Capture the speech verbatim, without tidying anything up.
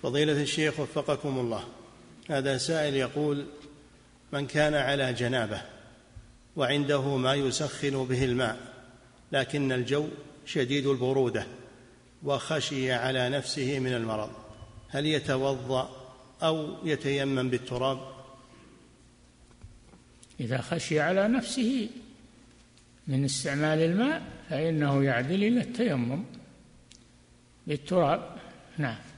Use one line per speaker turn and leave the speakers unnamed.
فضيلة الشيخ وفقكم الله، هذا سائل يقول: من كان على جنابه وعنده ما يسخن به الماء لكن الجو شديد البرودة وخشي على نفسه من المرض، هل يتوضأ أو يتيمم بالتراب؟
إذا خشي على نفسه من استعمال الماء فإنه يعدل إلى التيمم بالتراب. نعم.